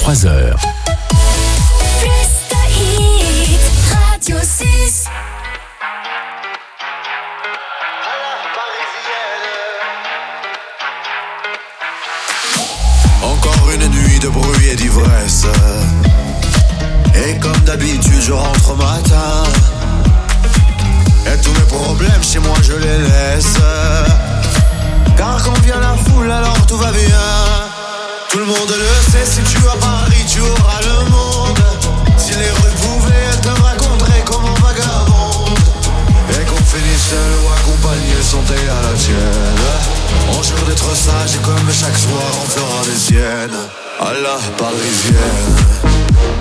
23h. Radio 6. Encore une nuit de bruit et d'ivresse. Et comme d'habitude je rentre au matin. Et tous mes problèmes chez moi je les laisse. Car quand vient la foule alors tout va bien. Tout le monde le sait, si tu vas à Paris tu auras le monde. Si les rues pouvaient, elles te raconteraient comment vagabonde. Et qu'on finisse seul ou accompagné, santé à la tienne. On jure d'être sage et comme chaque soir on fera des siennes. À la parisienne.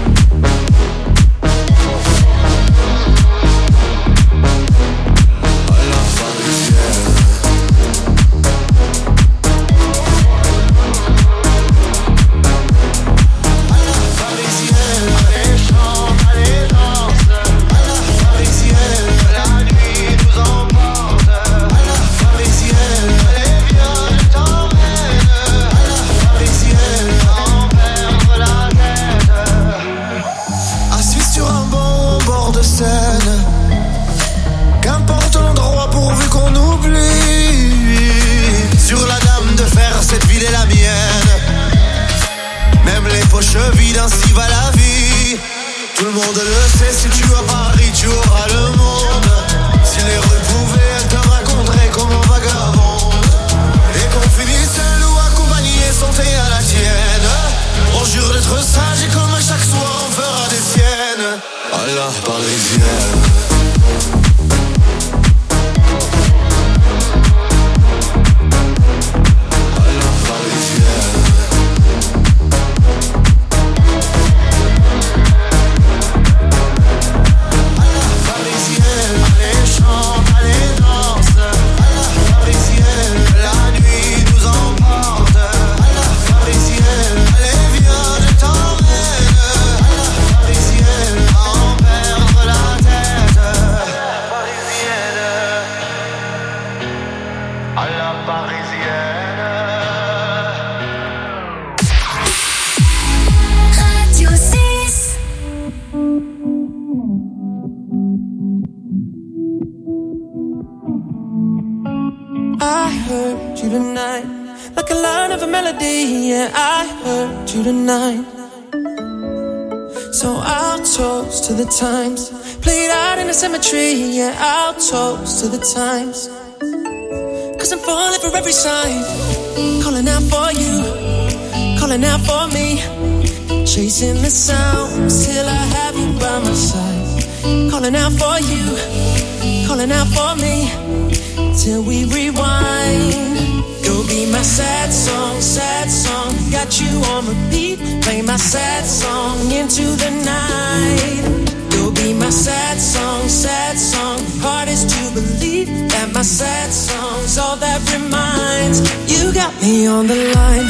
Qu'importe l'endroit pourvu qu'on oublie. Sur la dame de fer, cette ville est la mienne. Même les poches vides, ainsi va la vie. Tout le monde le sait, si tu vas à Paris, tu auras le monde. Si les rues pouvaient, elles te raconteraient comment vagabonde. Et qu'on finisse seul ou accompagné, santé à la tienne. On jure d'être sage et comme chaque soir on fera des siennes. À la parisienne. Tonight, so I'll toast to the times played out in the cemetery. Yeah, I'll toast to the times, 'cause I'm falling for every sign, calling out for you, calling out for me, chasing the sounds till I have you by my side, calling out for you, calling out for me, till we rewind. You'll be my sad song, got you on repeat, play my sad song into the night. You'll be my sad song, hardest to believe that my sad song's all that reminds. You got me on the line.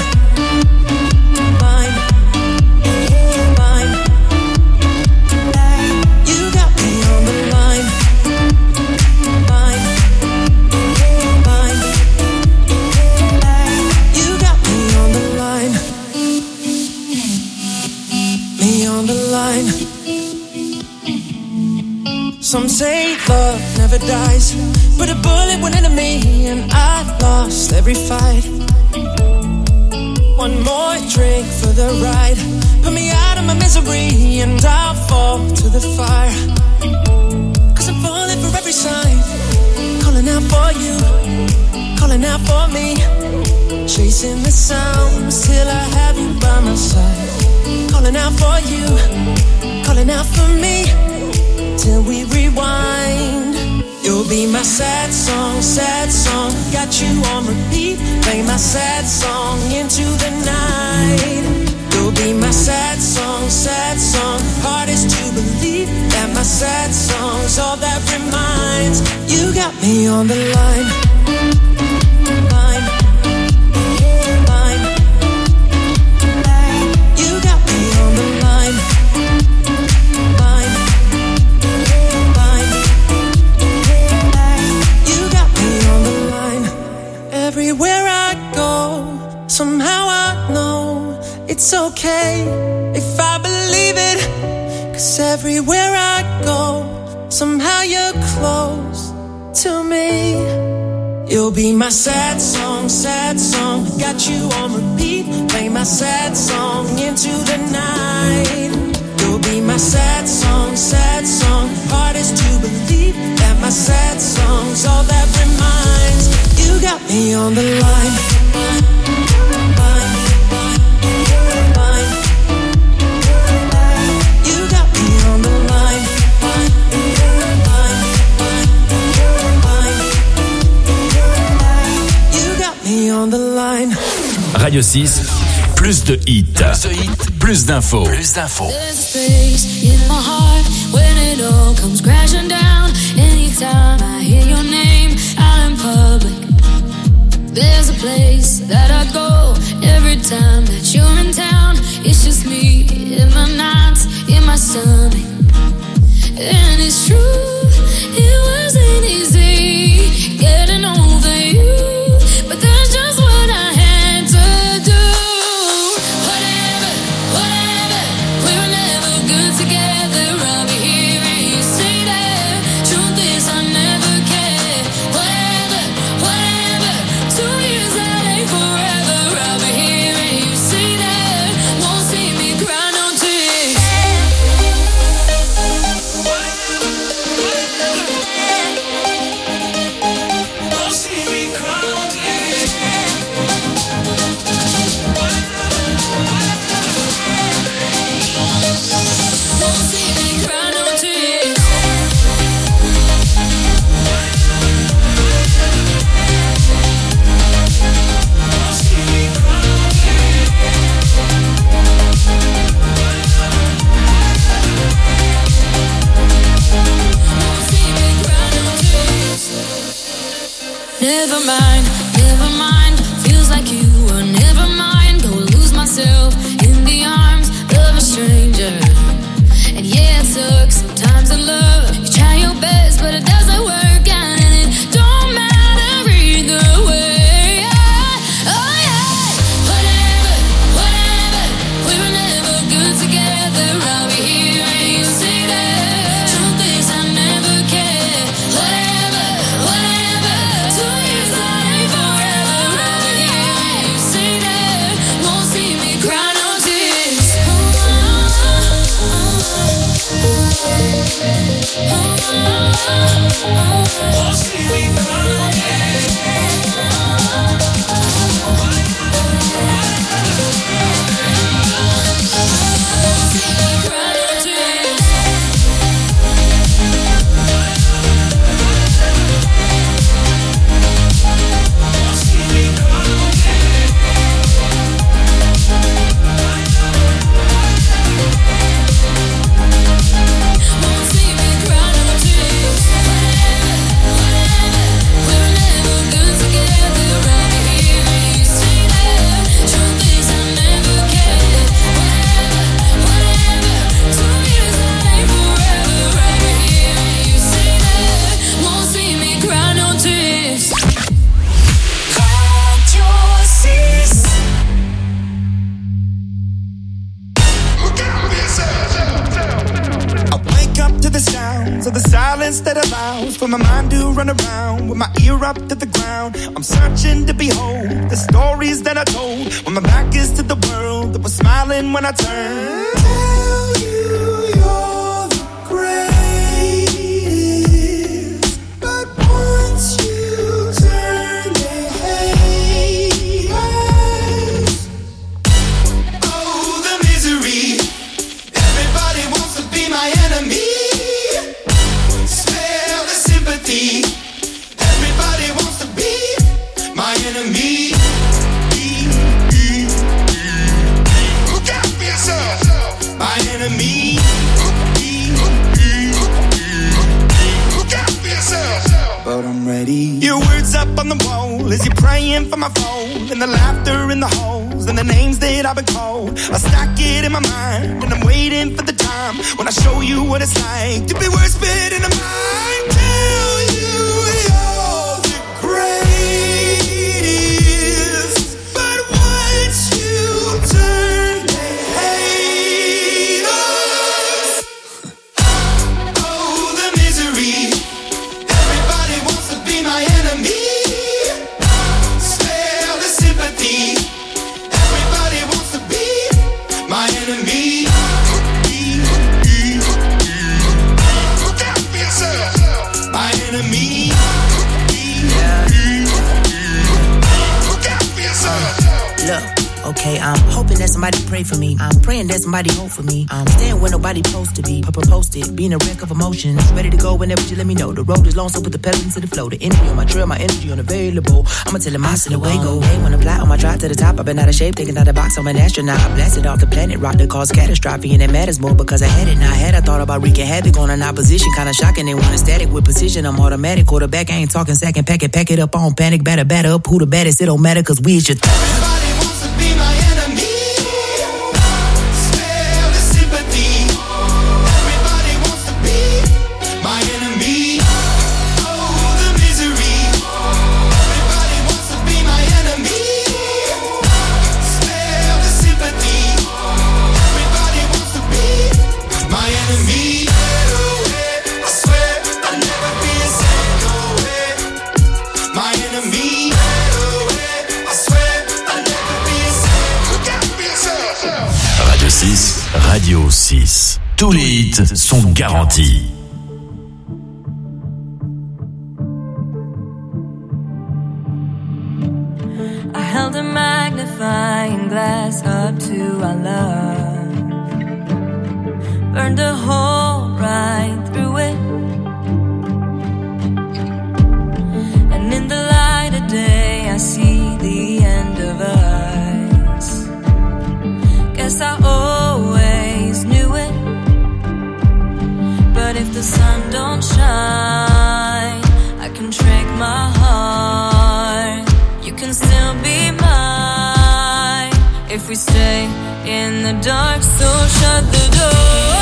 Some say love never dies, but a bullet went into me and I lost every fight. One more drink for the ride, put me out of my misery and I'll fall to the fire. 'Cause I'm falling for every sign, calling out for you, calling out for me, chasing the sounds till I have you by my side, calling out for you, calling out for me, till we rewind. You'll be my sad song, got you on repeat, play my sad song into the night. You'll be my sad song, hardest to believe that my sad song's all that reminds. You got me on the line. Everywhere I go, somehow I know it's okay if I believe it. 'Cause everywhere I go, somehow you're close to me. You'll be my sad song, got you on repeat. Play my sad song into the night. You'll be my sad song, hardest to believe that my sad song's all that reminds. You got me on the line. You got me on the line. You got me on the line. Radio 6, plus de hits, plus d'infos. There's a space in my heart when it all comes crashing down. Anytime I hear your name out in public, there's a place that I go every time that you're in town. It's just me in my nights, in my stomach. And it's true, it wasn't easy getting over you, but that's just what I had to do. Whatever, we were never good together. I'll be here and you say that. Truth is I never cared. Whatever, 2 years that ain't forever. I'll be here and you say that. Won't see me cry no tears. Won't see me cry no tears. Won't see me cry no tears. Never mind, feels like you were never mine. Go lose myself in the arms of a stranger. And yeah, it sucks sometimes in love. You try your best, but it doesn't work out, and it don't matter either way. Oh yeah, whatever, we were never good together. I'll be here and you say that. Truth is I never cared. Whatever, 2 years that ain't forever. I'll be here and you say that. Won't see me cry no tears. Won't see me cry no tears. of the silence that allows for my mind to run around with my ear up to the ground. I'm searching to behold the stories that I told when my back is to the world that was smiling when I turned. Tell you you're the greatest, but once you turn they hate us. Oh, the misery. Everybody wants to be my enemy. Spare the sympathy. Everybody wants to be my enemy. Look out for yourself. My enemy. Look out for yourself. But I'm ready. Your words up on the wall as you're praying for my phone, and the laughter in the halls and the names that I've been called. I stack it in my mind and I'm waiting for the time when I show you what it's like to be worse fit in a mind. Tell you you're the greatest, but once you turn Look. Okay, I'm hoping that somebody pray for me. I'm praying that somebody hope for me. I'm staying where nobody supposed to be. Posted, being a wreck of emotions. Ready to go whenever you let me know. The road is long, so put the pedal into the flow. The energy on my trail, my energy unavailable. I'ma tell him I still away go. Hey, when I fly on my drive to the top, I've been out of shape, thinking out the box. I'm an astronaut. I blasted off the planet, rock that caused catastrophe, and it matters more because I had it. Now I thought about wreaking havoc on an opposition, kinda shocking. They want a static with precision. I'm automatic, quarterback. I ain't talking second, pack it up on panic, batter up. Who the baddest? It don't matter, cause we is your Everybody wants to be my enemy. Radio 6. Tous les hits sont garantis. I held a magnifying glass up to our love. Burned a hole right through it. And in the light of day I see the end of us. Guess I always knew it. But if the sun don't shine, I can trick my heart. You can still be mine if we stay in the dark. So shut the door,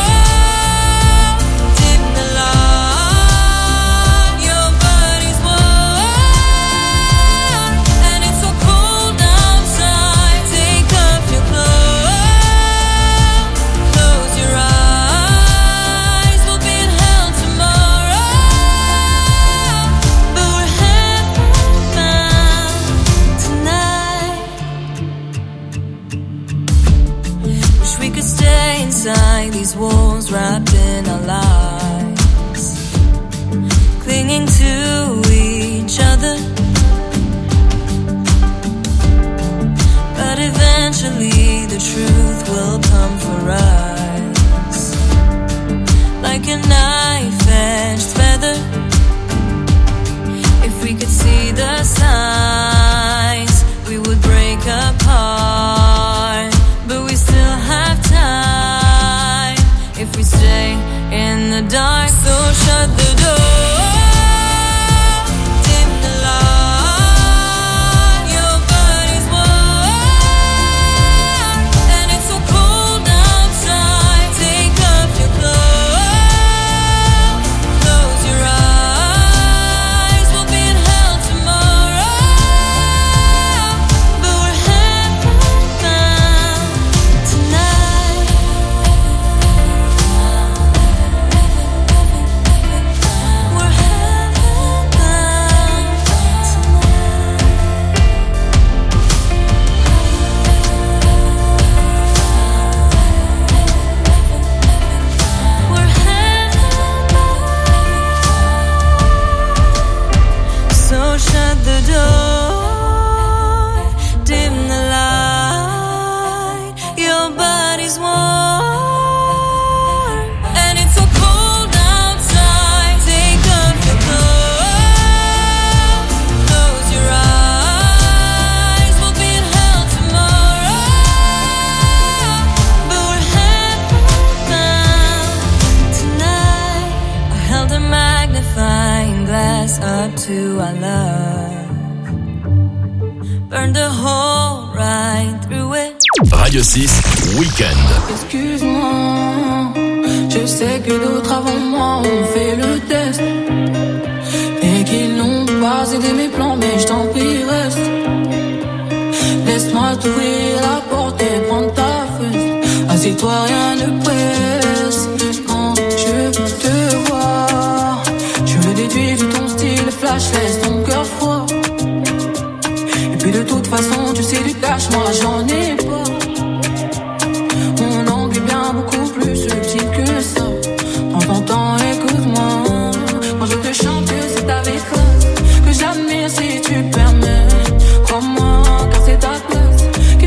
dim the light. Your body's warm and it's so cold outside. Take off your clothes, close your eyes. We'll be in hell tomorrow, but we're heaven-bound tonight. Wish we could stay inside these walls, wrapped in our lives, clinging to each other. But eventually the truth will come for us, like a knife-edged feather. If we could see the signs, we would break apart. But we still have time if we stay in the dark. So shut the door, dim the light. Your body's warm and it's so cold outside. Take off your clothes, close your eyes. We'll be in hell tomorrow, but we're heaven-bound tonight. We're heaven-bound tonight. We're heaven-bound. So shut the door, dim the light. Your body's warm and it's so cold outside. Take off your clothes, close your eyes. We'll be in hell tomorrow, but we're heaven-bound tonight. I held a magnifying glass up to our love, burned a hole right through it. Radio 6 Weekend. Excuse-moi, je sais que d'autres avant moi ont fait le test et qu'ils n'ont pas aidé mes plans, mais je t'en prie reste. Laisse-moi t'ouvrir la porte et prendre ta fesse. Assieds-toi, rien ne presse. Quand je veux te voir, je veux déduire de ton style flash, laisse ton cœur froid. Et puis de toute façon, tu sais du cash, moi j'en ai pas. Mon angle est bien beaucoup plus subtil que ça. Prends ton temps, écoute-moi. Quand je te chante, c'est avec classe que j'admire si tu permets. Crois-moi, car c'est ta place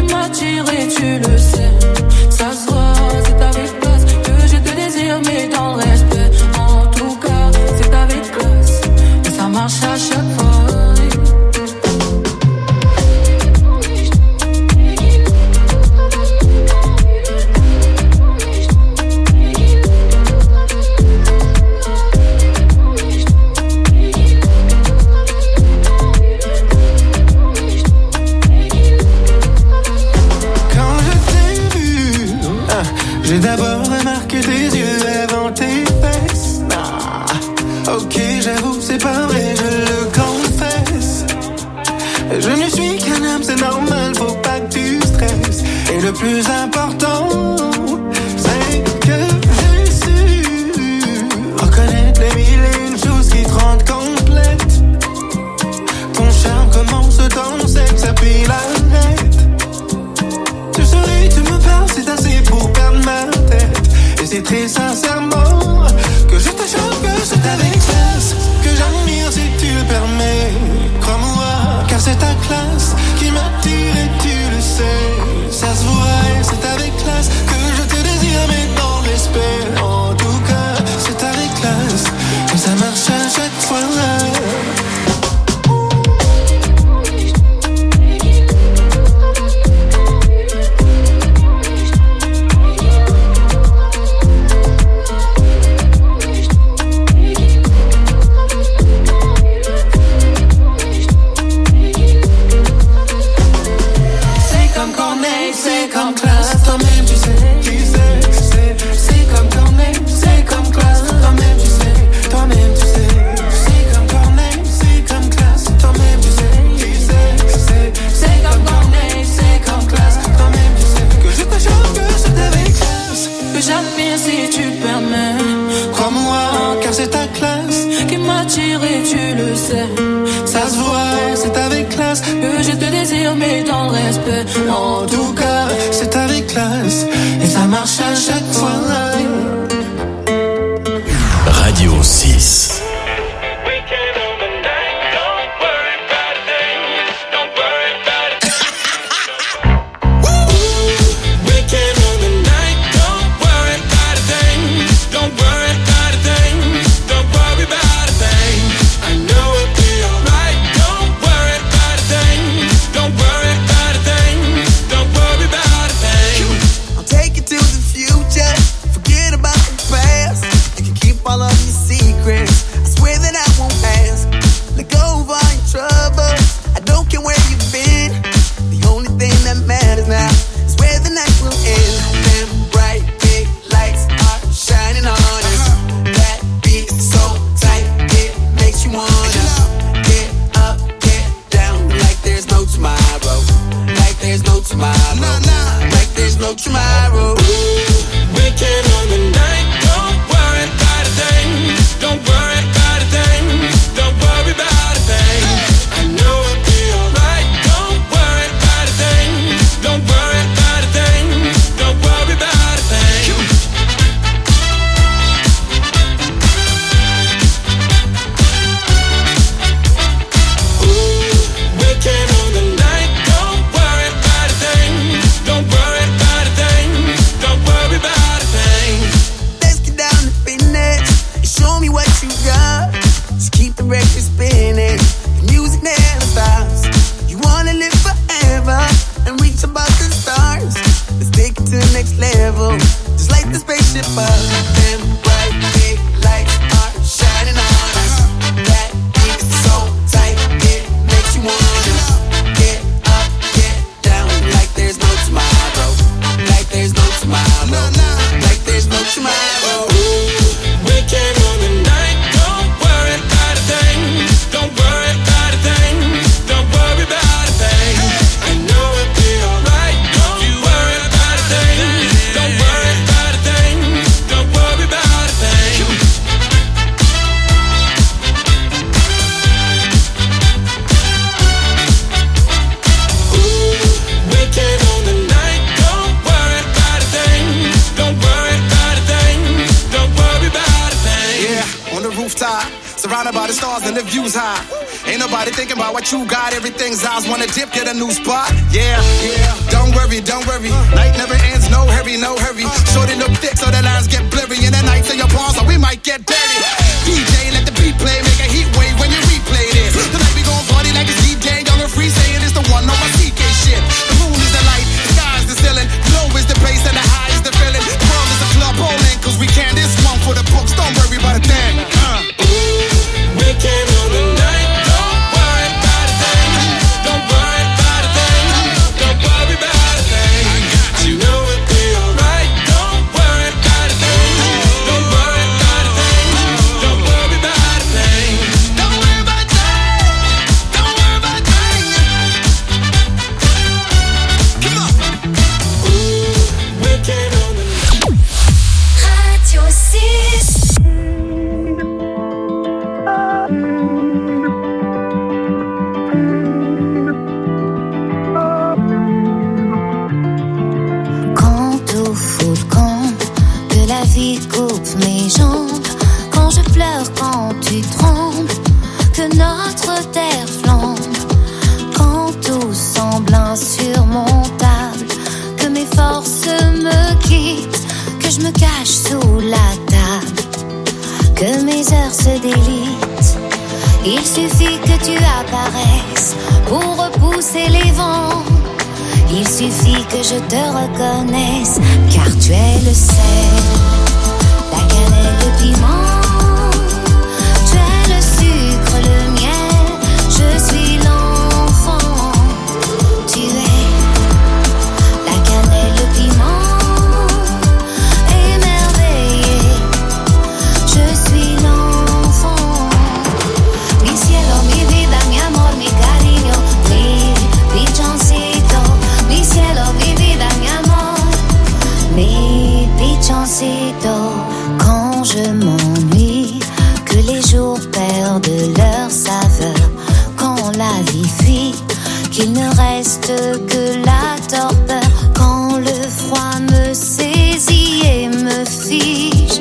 J'ai d'abord remarqué tes yeux avant tes fesses. Ah, ok, j'avoue, c'est pas vrai, je le confesse. Je ne suis qu'un homme, c'est normal, faut pas que tu stresses. Et le plus important, c'est que j'ai su reconnaître les mille et une choses qui te rendent complète. Ton charme commence dans sexe, puis l'arrête. Tu souris, tu me parles, c'est assez pour perdre ma tête. Et c'est très sincèrement que je te jure que c'est avec classe que j'admire si tu le permets. Crois-moi, car c'est ta classe qui m'attire et tu le sais. Ça se voit et c'est avec classe que je te désire, mais dans le respect. En tout cas, c'est avec classe que ça marche à chaque fois. C'est comme classe, toi-même tu sais, c'est comme Corneille, c'est comme classe, toi-même tu sais, c'est comme Corneille, c'est comme classe, toi-même tu sais, c'est comme Corneille, c'est comme classe, toi-même tu sais, que je te jure que c'est avec classe, que j'admire si tu le permets, crois-moi, car c'est ta classe qui m'attire et tu le sais, ça se voit, c'est avec classe, que je te désire mais dans le respect, en tout cas, c'est avec classe, et ça marche à chaque fois. Radio 6. Surrounded by the stars and the views high. Ain't nobody thinking about what you got. Everything's ours. Wanna dip, get a new spot. Yeah, yeah. Don't worry, don't worry. Night never ends. No hurry, no hurry. Shorty look thick, so the lines get blurry. And the nights in your palms, so we might get dirty. DJ, let the beat play. Make a heat wave when you replay this. Tonight we gon' party like it's DJ. Young and free, saying it's the one on my CK shit. The moon is the light, the sky is the ceiling. Low is the bass and the high is the feeling. The world is a club bowling, cause we can. This one for the books. Don't worry about a thing. We came on the night. Don't worry about a thing. Don't worry about a thing. Don't worry about a thing. You know it'll be alright. Don't worry. toutes mes jambes, quand je pleure, quand tu trembles, que notre terre flambe, quand tout semble insurmontable, que mes forces me quittent, que je me cache sous la table, que mes heures se délitent. Il suffit que tu apparaisses pour repousser les vents. Il suffit que je te reconnaisse, car tu es le sel, la cannelle, le piment. Tu es le sucre, le miel, je suis l'enfant. Tu es la cannelle, le piment, émerveillé, je suis l'enfant. Mi cielo, mi vida, mi amor, mi cariño, mi pichoncito. Mi cielo, mi vida, mi amor, mi pichoncito. Quand je m'ennuie, que les jours perdent leur saveur, quand la vie fuit, qu'il ne reste que la torpeur, quand le froid me saisit et me fige,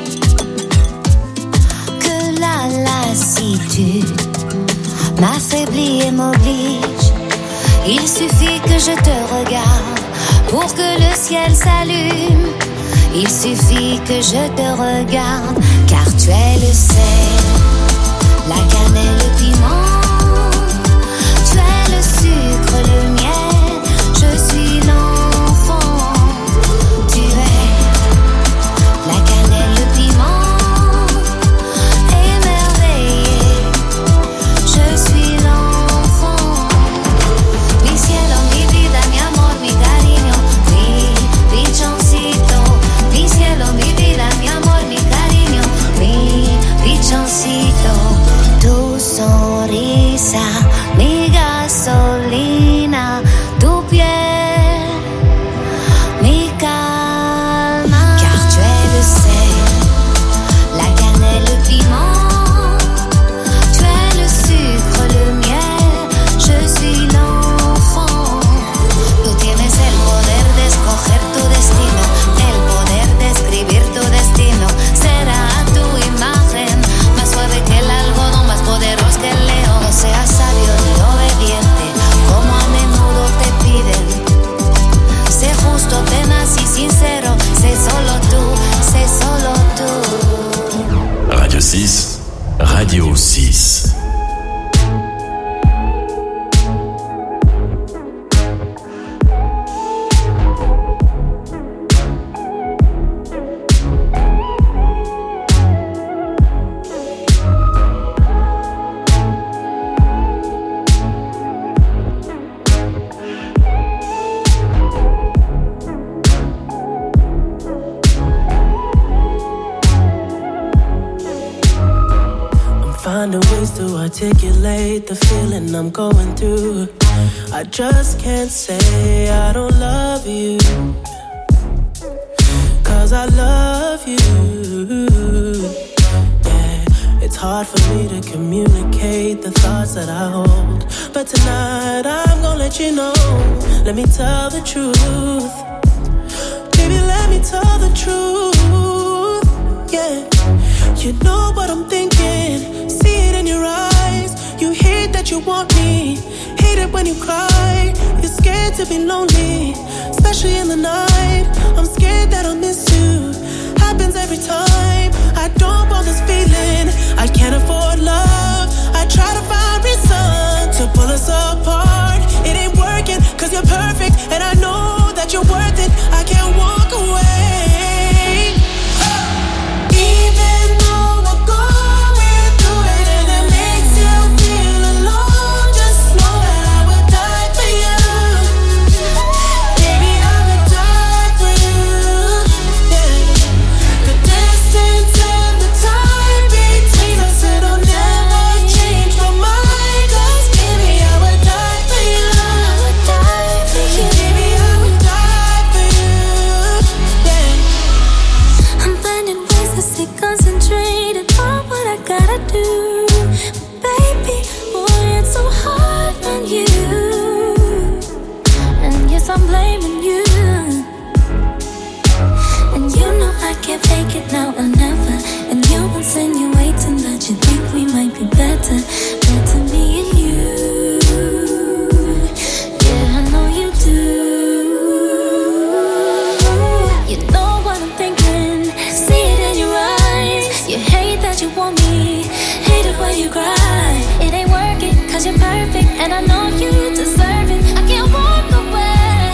que la lassitude m'affaiblit et m'oblige. Il suffit que je te regarde pour que le ciel s'allume. Il suffit que je te regarde, car tu es le sel, la cannelle, le piment. Tu es le sucre, le miel, je suis l'enfant. Tu es la cannelle, le piment, émerveillé, je suis l'enfant. Mi cielo, mi vida, mi amor, mi cariño, mi pichoncito. Mi cielo, mi vida, mi amor, mi cariño, mi pichoncito. Tu sonrisa, mi gasolina, tu piel, mi calma. Car tu es le sel, la cannelle, le piment. Tu es le sucre, le miel, je suis l'enfant. Tú tienes el poder de escoger tu destino, el poder de escribir tu destino. Será a tu imagen, más suave que el algodón, más poderoso que el león. No seas sabio ni obediente, como a menudo te piden. Sé justo, tenaz y sincero, sé solo tú, sé solo tú. Radio 6, Radio 6. Finding ways to articulate the feeling I'm going through. I just can't say I don't love you, 'cause I love you. Yeah, it's hard for me to communicate the thoughts that I hold, but tonight I'm gonna let you know. Let me tell the truth. Baby, let me tell the truth. Yeah, you know what I'm thinking. See it in your eyes. You hate that you want me. Hate it when you cry. You're scared to be lonely, especially in the night. I'm scared that I'll miss you. Happens every time. I don't want this feeling. I can't afford love. I try to find reason to pull us apart. It ain't working, 'cause you're perfect, and I know that you're worth it. I can't walk away. Now or never. you cry. It ain't working, cause you're perfect, and I know you deserve it. I can't walk away.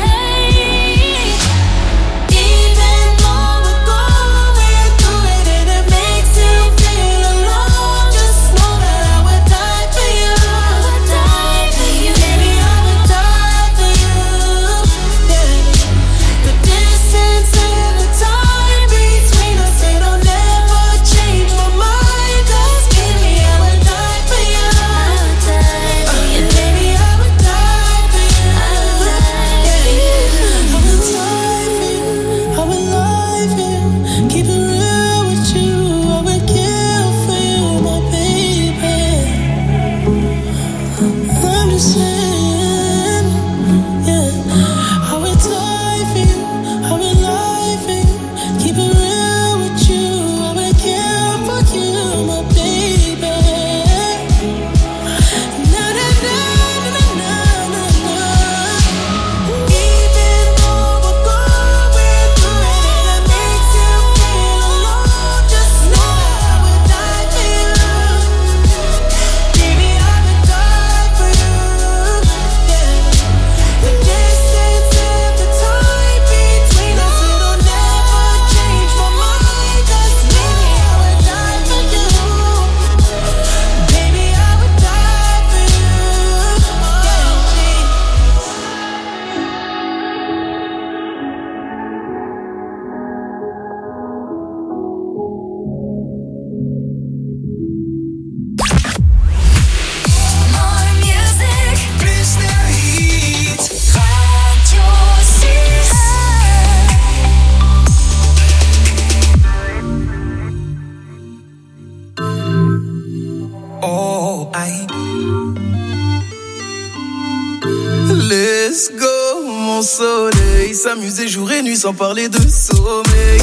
S'amuser jour et nuit sans parler de sommeil.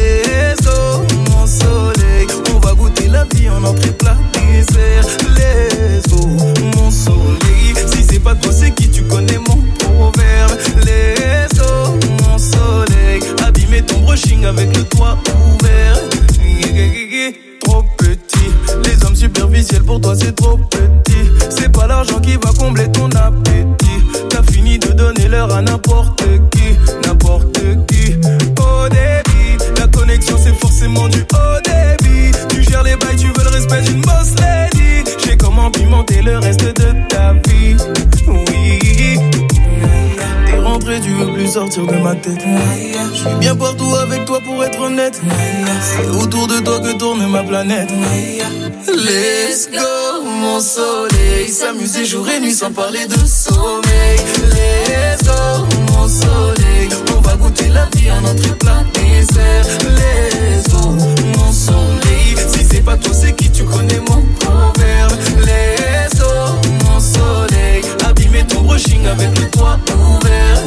Les eaux, mon soleil. On va goûter la vie en entrée plat dessert. Les eaux, mon soleil. Si c'est pas toi, c'est qui? Tu connais mon proverbe. Les eaux, mon soleil. Abîmer ton brushing avec le toit ouvert. Trop petit. Les hommes superficiels pour toi c'est trop petit. C'est pas l'argent qui va combler ton appétit. T'as fini de donner l'heure à n'importe qui. N'importe qui. Au débit, la connexion c'est forcément du haut débit. Tu gères les bails, tu veux le respect d'une boss lady. J'ai comment pimenter le reste de ta vie. Oui. T'es rentré, tu veux plus sortir de ma tête. Je suis bien partout avec toi pour être honnête. C'est autour de toi que tourne ma planète. Let's go, mon soleil. S'amuser jour et nuit sans parler de sommeil. Let's go, mon soleil. On va goûter la vie en entrée plat dessert. Let's go, mon soleil. Si c'est pas toi, c'est qui? Tu connais mon proverbe. Let's go, mon soleil. Abîmer ton brushing avec le toit ouvert.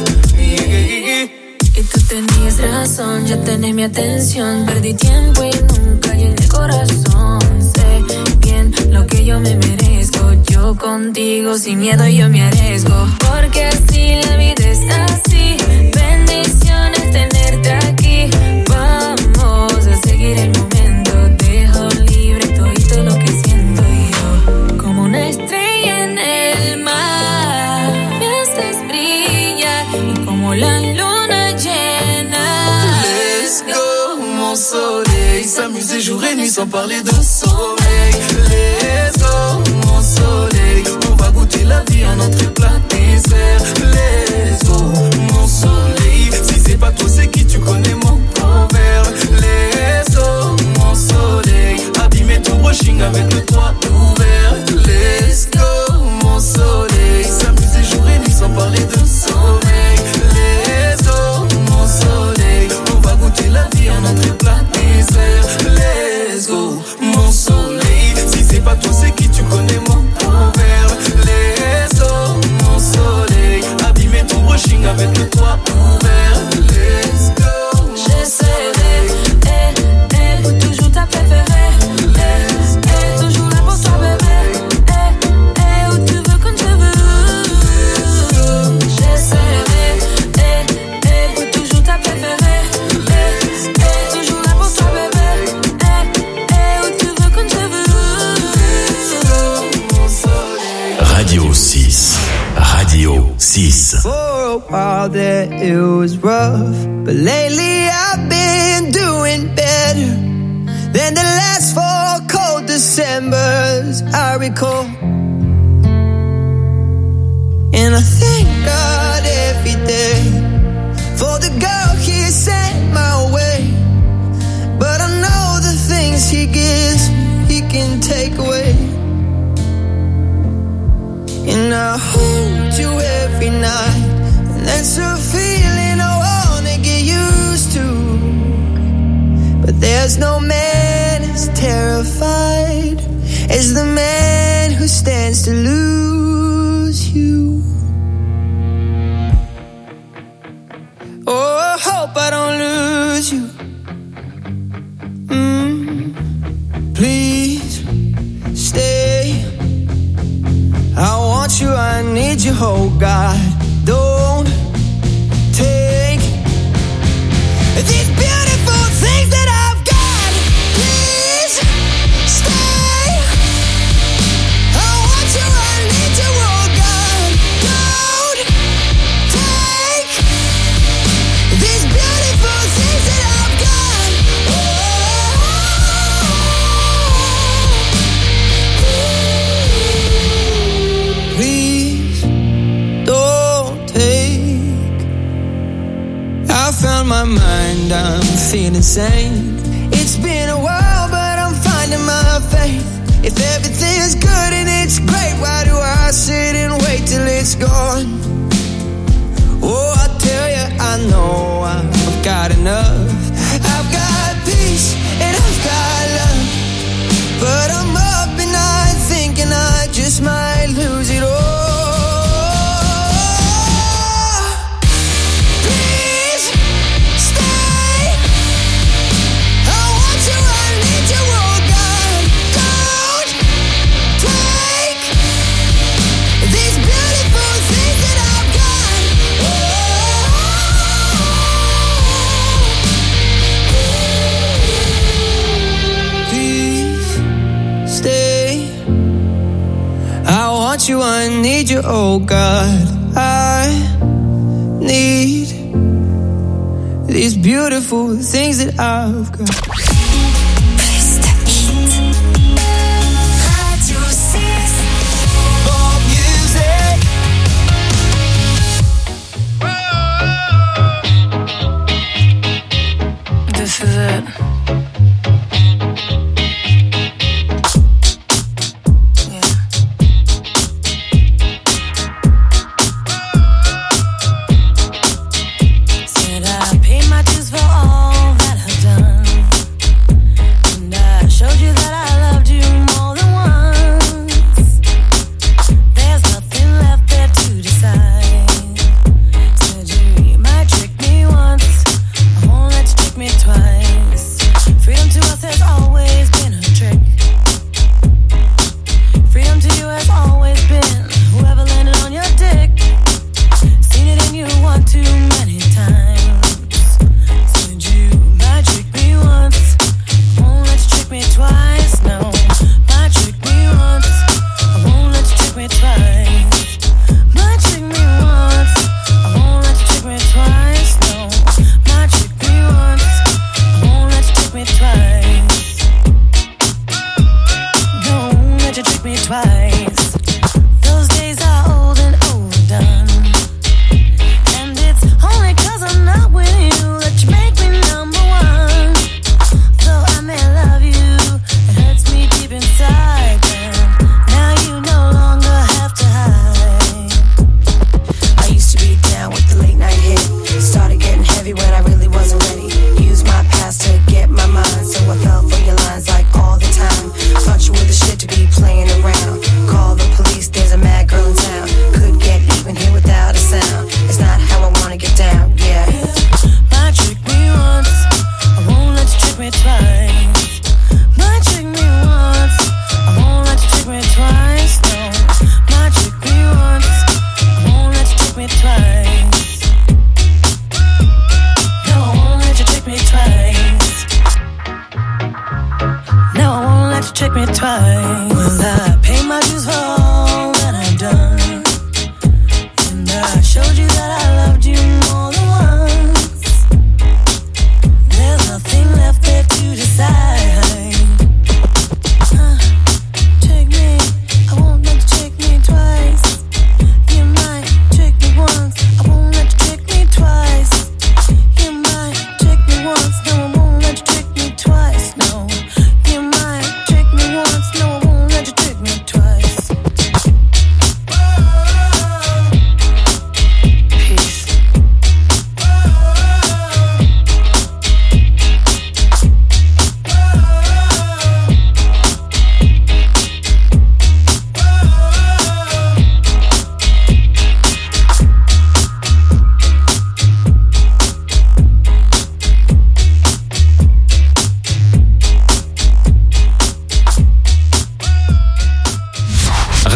Y tú tenías razón, ya tenés mi atención. Perdí tiempo y nunca llené el corazón. Sé bien lo que yo me merezco. Yo contigo sin miedo yo me arriesgo. Porque así la vida es así. Bendiciones tenerte aquí. Vamos a seguir el momento. Dejo libre todo lo que siento yo. Como una estrella en el mar, me haces brillar. Y como la luna llena. Let's go, mon soleil. S'amuser jour et nuit sans parler de sommeil. Let's go, mon soleil. On va goûter la vie en entrée plat dessert. Let's go, mon soleil. Si c'est pas toi, c'est qui? Tu connais mon proverbe. Let's go, mon soleil. Abîmer ton brushing avec le toit ouvert. Let's go, mon soleil. S'amuser jour et nuit sans parler de sommeil. Let's go, mon soleil. On va goûter la vie en entrée plat dessert. Let's go, mon soleil. Si c'est pas toi, c'est qui? Tu connais mon proverbe. Let's go, mon soleil. Abîmer ton brushing avec le toit ouvert. while there it was rough, but lately I've been doing better than the last 4 cold Decembers I recall. And I thank God every day for the girl He sent my way. But I know the things He gives me, He can take away. And I hold you every night, and that's a feeling I wanna get used to. But there's no man as terrified as the man who stands to lose you. Oh, I hope I don't lose you. Please stay. I want you, I need you, oh God. Don't take these beautiful things that I've got. Please stay. I want you, I need you, oh God. Don't take these beautiful things that I've got. Please don't take. I found my mind, I'm feeling sane. It's been a while, but I'm finding my faith. If everything's good and it's great, why do I sit and wait till it's gone? Oh, I tell you, I know I've got enough. I've got peace and I've got love, but I'm up and I thinking I just might lose it all. Please stay. I want you, I need you, oh God. Don't take these beautiful things that I've got. Please stay. I want you, I need you, oh God. I need these beautiful things that I've got. This is it. Said I paid my dues for all that I've done, and I showed you that I loved you more than once. There's nothing left there to decide. Said you might trick me once, I won't let you trick me twice. Freedom to us has always been a trick. Freedom to you has always been whoever landed on your dick. Seen it in you one too many times. Said you might trick me once, won't let you trick me twice. No, might trick me once, I won't let you trick me twice. Might trick me once, I won't let you trick me twice. No, might trick me once, I won't let you trick me twice. Don't let you trick me twice. Those days are old and overdone, and it's only 'cause I'm not with you that you make me number one. Though I may love you, it hurts me deep inside. And now you no longer have to hide. I used to be down with the late night hit. Started getting heavy when I really wasn't ready. Used my past to get my mind, so I fell for your lines like all the time. Thought you were the shit to be playing around. Call the police, there's a mad girl in town. Could get even here without a sound. It's not how I wanna get down, yeah. Might trick me once, I won't let you trick me twice. Might trick me once, I won't let you trick me twice. No, might trick me once, I won't let you trick me twice. No, I won't let you trick me twice. No, I won't let you trick me twice. Well, I pay my dues for all that I've done, and I showed you that I loved you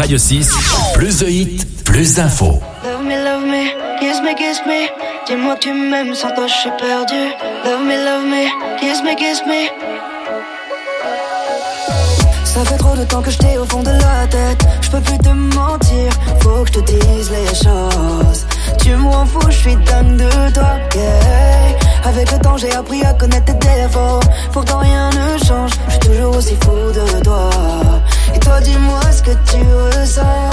Radio 6, plus de hits, plus d'infos. Love me, kiss me. Dis-moi que tu m'aimes, sans toi je suis perdu. Love me, kiss me. Ça fait trop de temps que je t'ai au fond de la tête. Je peux plus te mentir, faut que je te dise les choses. Tu m'en fous, je suis dingue de toi, yeah. Avec le temps j'ai appris à connaître tes défauts. Pourtant rien ne change, je suis toujours aussi fou de toi. Et toi dis-moi ce que tu ressens.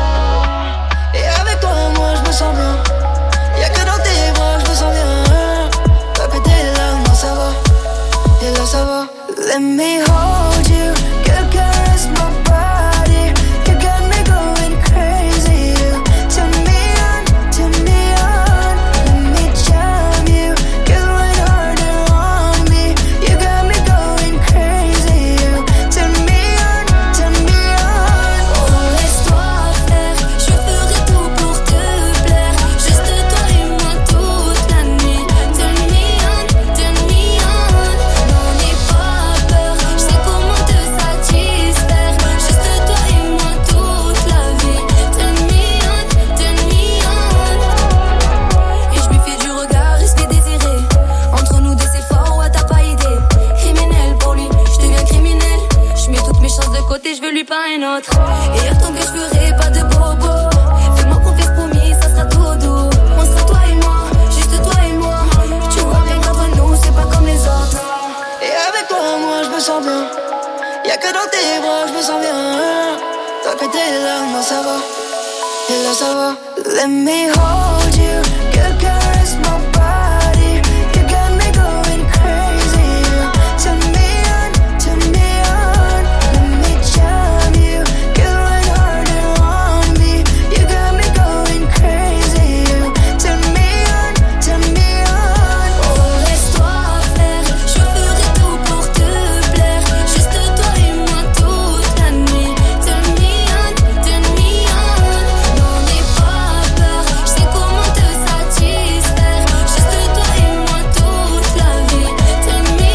Et avec toi moi je me sens bien. Y'a que dans tes bras je me sens bien. Pas péter là, non ça va. Et là ça va. Let me hold you. Girl, caress my body. You got me going crazy. You turn me on. Let me charm you. Girl, right harder on me. You got me going crazy. You turn me on. Oh, laisse-toi faire. Je ferai tout pour te plaire. Juste toi et moi toute la nuit. Turn me on. N'en aie pas peur. Je sais comment te satisfaire. Juste toi et moi toute la vie. Turn me on. Et je lui fais du regard, rester désiré. Entre nous des efforts, ouais t'as pas idée. Criminel pour lui, je deviens criminel. Je mets toutes mes chances de côté, je veux lui pas un autre. Et attends que je ferai pas de bobo. Fais-moi confiance, promis, ça sera tout doux. On sera toi et moi, juste toi et moi. Tu vois bien qu'entre nous, c'est pas comme les autres. Et avec toi moi je me sens bien. Y'a que dans tes bras je me sens bien. T'as pété là, non ça va. Et là ça va. Let me hold you. Girl, caress my body. You got me going crazy. You turn me on. Let me charm you. Girl, right harder on me. You got me going crazy. You turn me on. Oh, laisse-toi faire. Je ferai tout pour te plaire. Juste toi et moi toute la nuit. Turn me on. N'en aie pas peur. Je sais comment te satisfaire. Juste toi et moi toute la vie. Turn me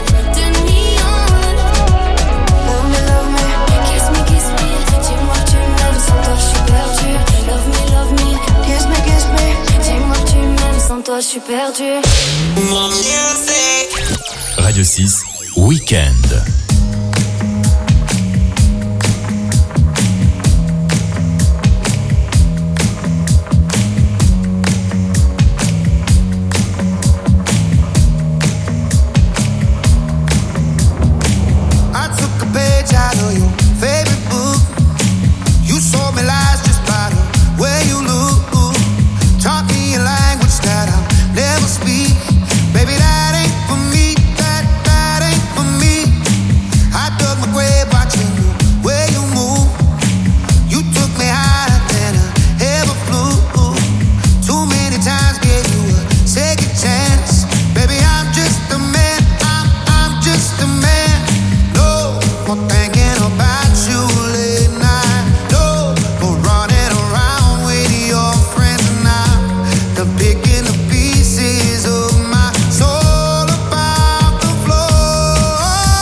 on. Love me, kiss me. Dis-moi que tu m'aimes, sans toi je suis perdu. Love me, kiss me. Dis-moi que tu m'aimes, sans toi je suis perdu. Radio 6, Week-end. I took a page out of your favorite book. You sold me lies just by the way you look. Taught me a language that I'll never speak. Baby, that ain't for me. That ain't for me. I dug my grave watching the way you move. You took me higher than I ever flew. Too many times gave you a second chance. Baby, I'm just a man. I'm just a man. No more thinking about you late night. No more running around with your friends now. They're picking the pieces of my soul about the floor.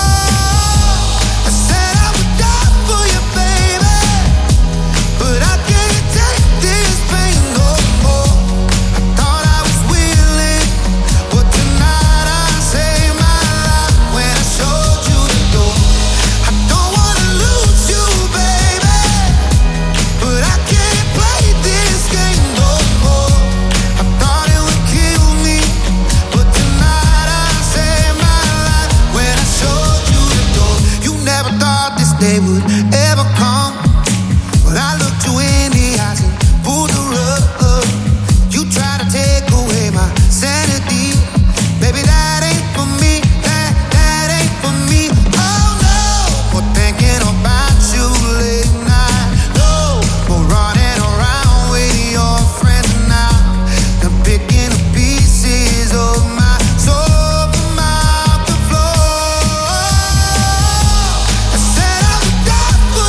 I said I would die for you, baby, but I can't take this pain no more. I thought I was willing, but tonight I saved my life when I showed you the door. I don't wanna lose you, baby, but I can't play this game no more. I thought it would kill me, but tonight I saved my life when I showed you the door. You never thought this day would ever come, but I looked you in the eyes and pulled the rug. You tried to take away my sanity. Baby, that ain't for me. That ain't for me. Oh no, more thinking about you late night. No more running around with your friends now. They're picking the pieces of my soul from out the floor. I said I would die for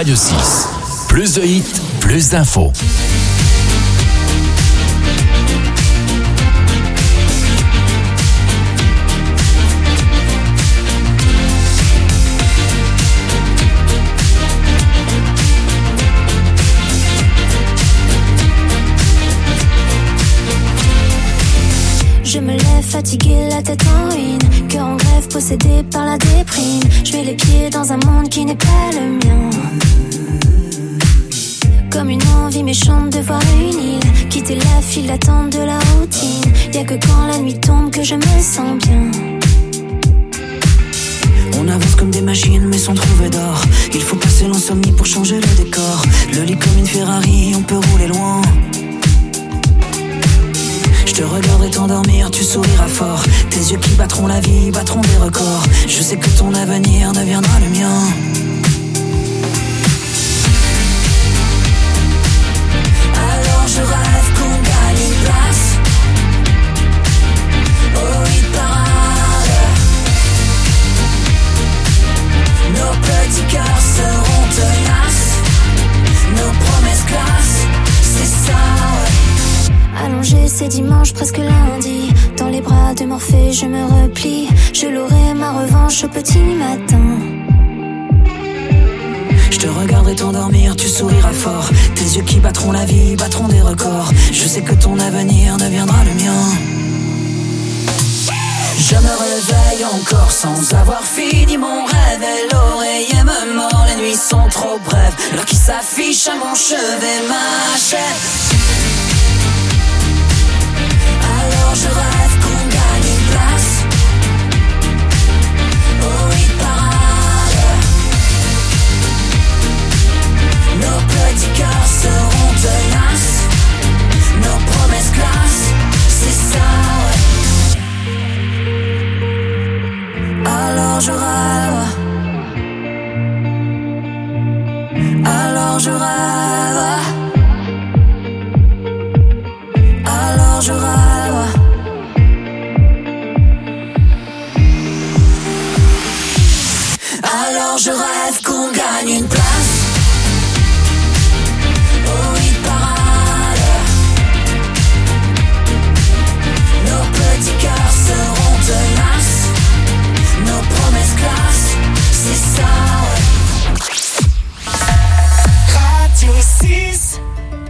Radio 6. Plus de hits, plus d'infos. Je me lève fatiguée, la tête en ruine, cœur en grève, possédé par la déprime. Je mets les pieds dans un monde qui n'est pas le mien. Comme une envie méchante de voir une île, quitter la file d'attente de la routine. Y'a que quand la nuit tombe que je me sens bien. On avance comme des machines mais sans trouver d'or. Il faut passer l'insomnie pour changer le décor. Le lit comme une Ferrari, on peut rouler loin. Je te regarderai t'endormir, tu souriras fort. Tes yeux qui battront la vie, battront des records. Je sais que ton avenir deviendra le mien. Alors je rêve qu'on gagne une place au hit parade. Nos petits cœurs seront tenaces, nos promesses classe, c'est ça, ouais. Allongé, c'est dimanche, presque lundi. Dans les bras de Morphée, je me replie. Je l'aurai ma revanche au petit matin. Je te regarderai t'endormir, tu souriras fort. Tes yeux qui battront la vie, battront des records. Je sais que ton avenir deviendra le mien. Je me réveille encore sans avoir fini mon rêve. Et l'oreiller me mord, les nuits sont trop brèves. L'heure qui s'affiche à mon chevet m'achève. Alors je rêve qu'on gagne une place au hit parade. Nos petits cœurs seront tenaces, nos promesses classe, c'est ça, ouais. Alors je rêve. Alors je rêve. Alors je rêve. Alors je rêve qu'on gagne une place au hit parade. Nos petits cœurs seront tenaces, nos promesses classe, c'est ça, ouais. Radio 6.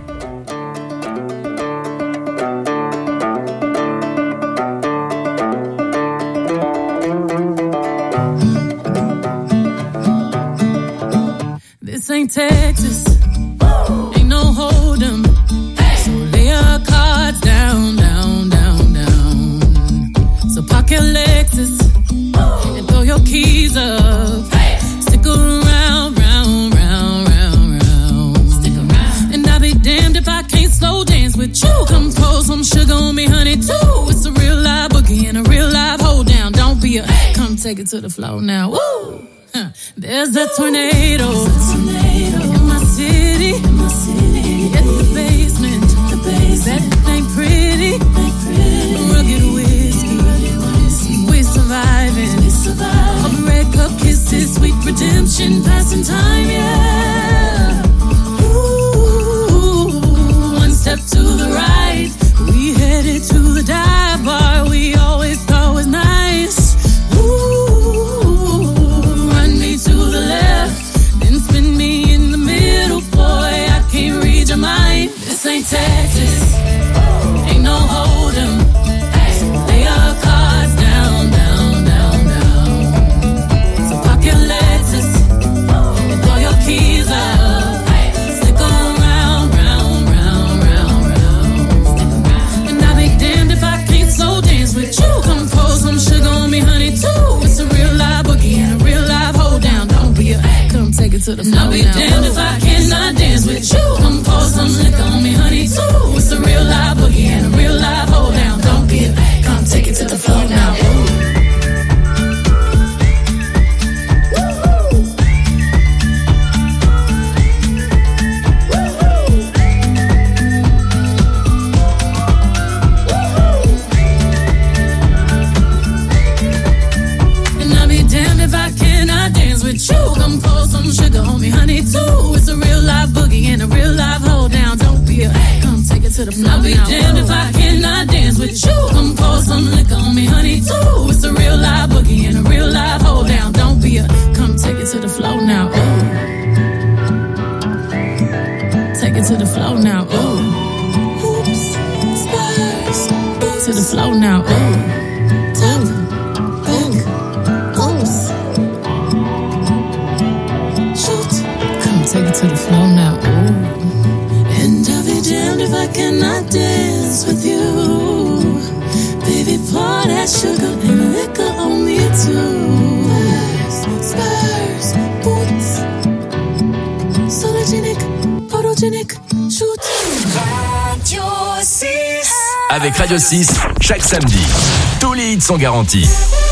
This ain't Texas, ain't no hold'em. So lay your cards down, down, down, down. So park your Lexus and throw your keys up. Stick around, round, round, round, round. Stick around. And I'll be damned if I can't slow dance with you. Come pour some sugar on me, honey, too. It's a real live boogie and a real live hold down. Don't be a come take it to the floor now. Woo! There's a tornado in my city, at the basement. That ain't pretty. Rugged whiskey, we're surviving. All the red cup kisses, sweet redemption, passing time, yeah. Ooh, one step to the right, we headed to the dive bar we always thought was nice. To the left, then spin me in the middle, boy, I can't read your mind. This ain't Texas, ain't no hold'em. Lay your cards down, down, down, down. So park your Lexus and throw your keys up. Stick around, round, round, round, round. And I'll be damned if I can't slow dance with you. Come pour some sugar on me, honey, too. It's a real live boogie and a real live hold down. Don't be a come take it to the floor. I'll be damned if I cannot dance with you. Come pour some liquor on me, honey, too. It's a real live boogie and a real live hold down. Don't be a come take it to the floor now. And I'll be damned if I cannot dance with you. Come pour some sugar on me, honey, too. to the floor. I'll be damned if I cannot dance with you. Come pour some liquor on me, honey, too. It's a real live boogie and a real live hold down. Don't be a, come take it to the floor now, ooh. Take it to the floor now, ooh. Oops, spurs, to the floor now, ooh. Take it to the floor now, ooh. And I'll be damned if I cannot dance with you. Baby, pour that sugar and liquor on me too. Spurs, boots, sologenic, photogenic, shoot. Radio 6. Avec Radio 6, chaque samedi, tous les hits sont garantis.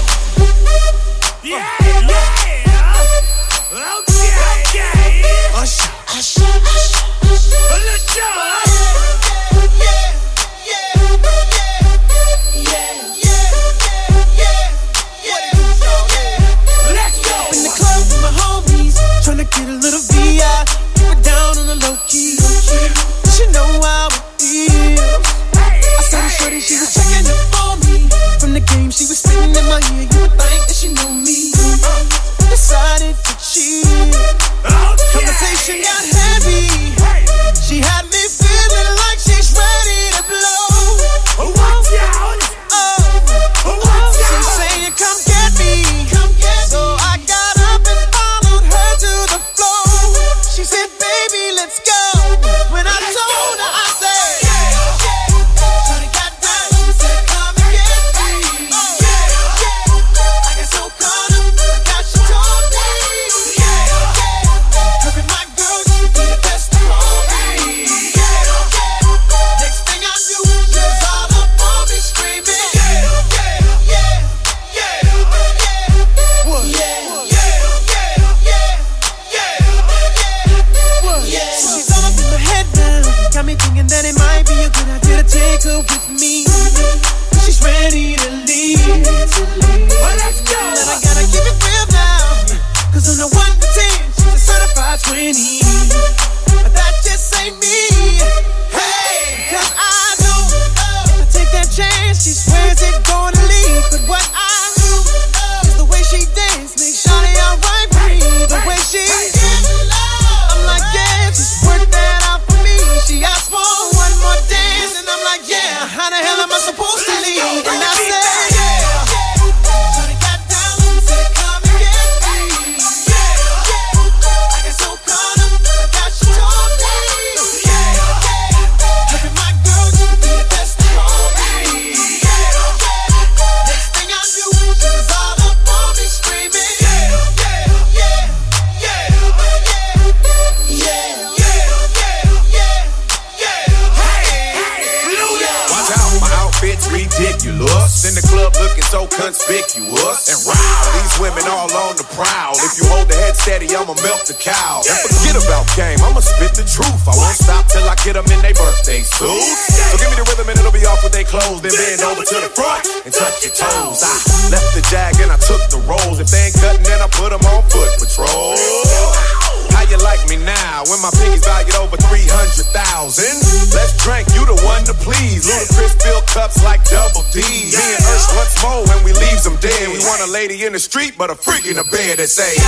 In the street, but a freak in the bed that say,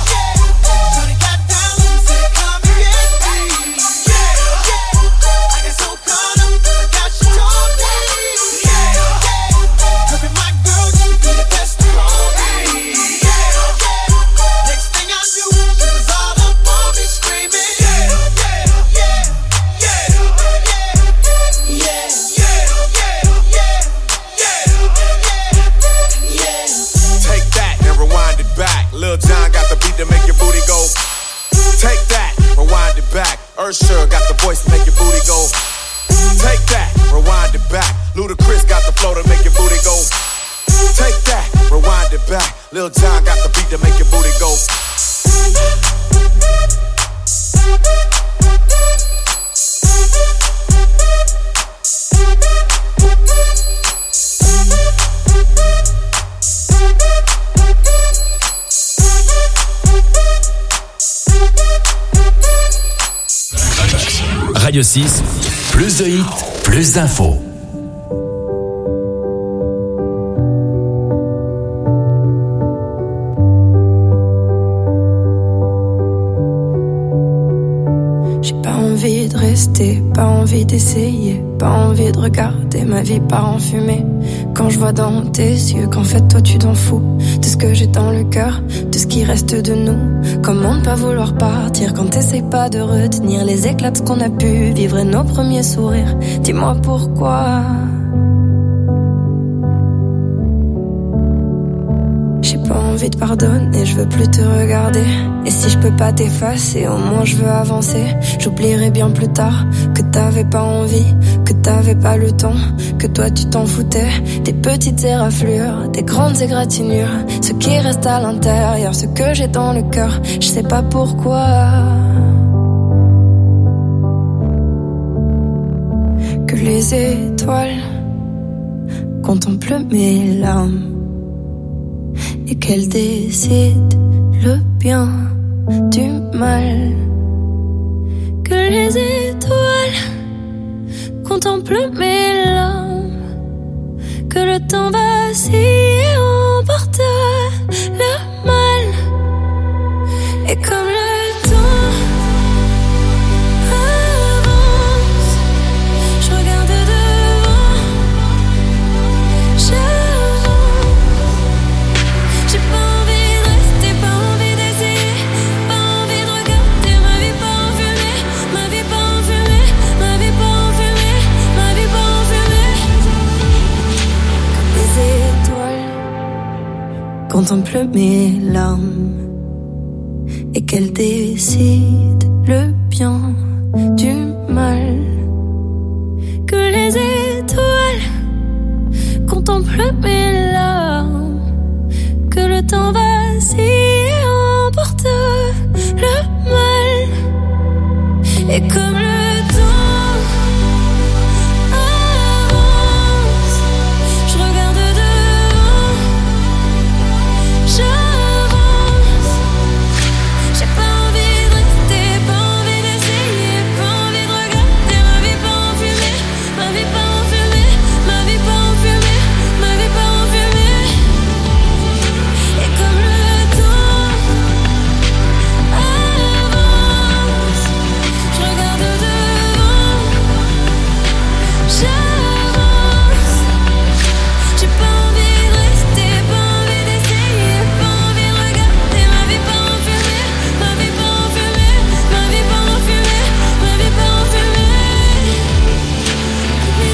Sure got the voice to make your booty go. Take that, rewind it back. Ludacris got the flow to make your booty go. Take that, rewind it back. Lil Jon got the beat to make your booty go. Radio 6, plus de hits, plus d'infos. Envie de rester, pas envie d'essayer, pas envie de regarder ma vie part en fumée. Quand je vois dans tes yeux qu'en fait toi tu t'en fous de ce que j'ai dans le cœur, de ce qui reste de nous. Comment ne pas vouloir partir quand t'essayes pas de retenir les éclats de ce qu'on a pu vivre et nos premiers sourires. Dis-moi pourquoi. J'ai pas envie de pardonner, je veux plus te regarder. Et si je peux pas t'effacer, au moins je veux avancer. J'oublierai bien plus tard que t'avais pas envie, que t'avais pas le temps, que toi tu t'en foutais. Des petites éraflures, des grandes égratignures, ce qui reste à l'intérieur, ce que j'ai dans le cœur, je sais pas pourquoi. Que les étoiles contemplent mes larmes et qu'elle décide le bien du mal. Que les étoiles contemplent mes larmes, que le temps vacille et emporte le mal. Et comme le temps avance, je regarde devant, j'ai pas envie de rester, pas envie d'essayer, pas envie de regarder ma vie pas en fumée, ma vie pas en fumée, ma vie pas en fumée, ma vie pas en fumée. Comme les étoiles contemplent mes larmes et qu'elles décident le bien du mal. Que les étoiles contemplent mes larmes, que le temps vacille et emporte le mal. Et comme le temps avance, je regarde devant, j'avance. J'ai pas envie de rester, pas envie d'essayer, pas envie de regarder ma vie pas en fumée, ma vie pas en fumée, ma vie pas en fumée, ma vie pas en fumée. Et comme le temps avance, je regarde devant, j'avance. J'ai pas envie de rester, pas envie d'essayer, pas envie de regarder ma vie pas en fumée, ma vie pas en fumée, ma vie pas en fumée, ma vie pas en fumée. Les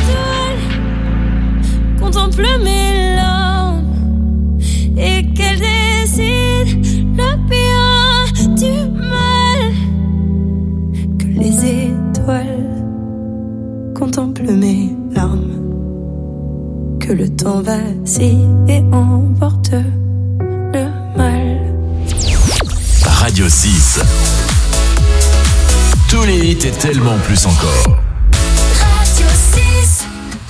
étoiles contemplent mes larmes et qu'elles décident le bien du mal. Que les étoiles contemplent mes larmes, que le temps vacille et emporte le mal. Radio 6. Tous les hits et tellement plus encore. Radio 6.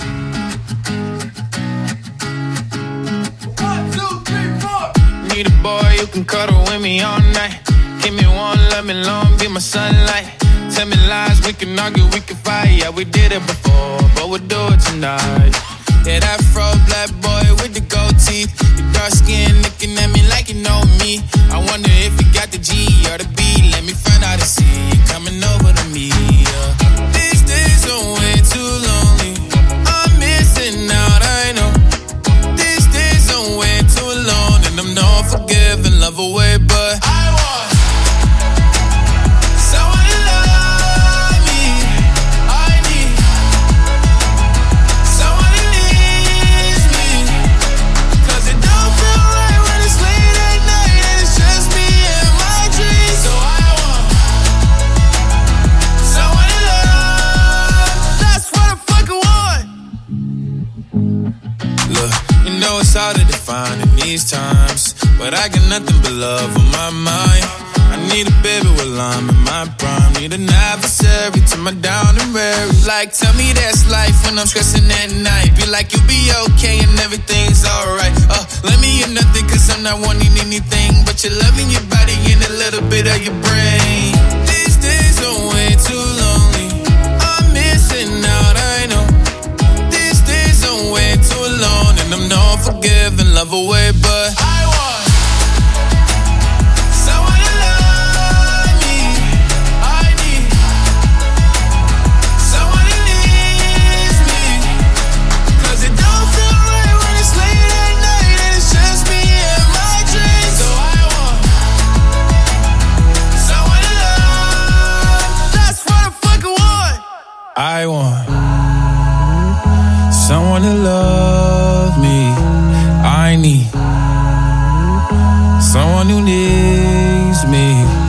Need a boy who can cuddle with me all night. Give me one, love me long, be my sunlight. Tell me lies, we can argue, we can fight. Yeah, we did it before, but we'll do it tonight. Yeah, that fro black boy with the gold teeth. Your dark skin looking at me like you know me. I wonder if you got the G or the B. Let me find out and see you coming over to me. Yeah. These days are way too lonely. I'm missing out, I know. These days are way too alone, and I'm not forgiving, love away, but I want someone to love me. I need someone who needs me. 'Cause it don't feel right when it's late at night and it's just me and my dreams. So I want someone to love. That's what I fucking want. Look, you know it's hard to define in these times, but I got nothing but love on my mind. I need a baby while I'm in my prime. Need an adversary to my down and weary. Like, tell me that's life when I'm stressing at night. Be like, you'll be okay and everything's alright. Let me hear nothing 'cause I'm not wanting anything but your love in your body and a little bit of your brain. These days are way too lonely. I'm missing out, I love away, but I want someone to love me. I need someone who needs me. 'Cause it don't feel right when it's late at night and it's just me and my dreams. So I want someone to love. That's what I fucking want. I want someone to love me. I need someone who needs me.